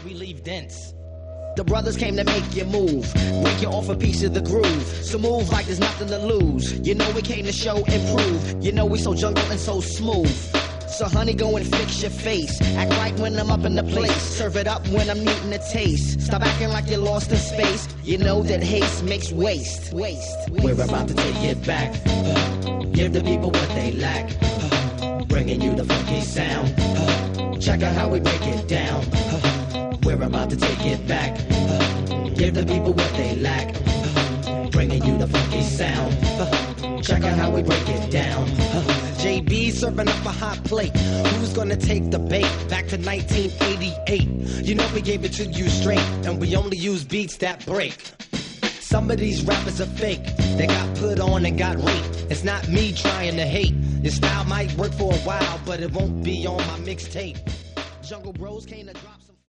we leave dents. The brothers came to make you move, break you off a piece of the groove. So move like there's nothing to lose. You know we came to show and prove. You know we so jungle and so smooth. So honey, go and fix your face. Act right when I'm up in the place. Serve it up when I'm needing a taste. Stop acting like you're lost in space. You know that haste makes waste. We're about to take it back. Give the people what they lack. Bringing you the funky sound. Check out how we break it down. We're about to take it back. Give the people what they lack. Bringing you the funky sound. Check out how we break it down. JB serving up a hot plate. Who's gonna take the bait? Back to 1988. You know we gave it to you straight, and we only use beats that break. Some of these rappers are fake. They got put on and got raped. It's not me trying to hate. Your style might work for a while, but it won't be on my mixtape. Jungle Bros came to drop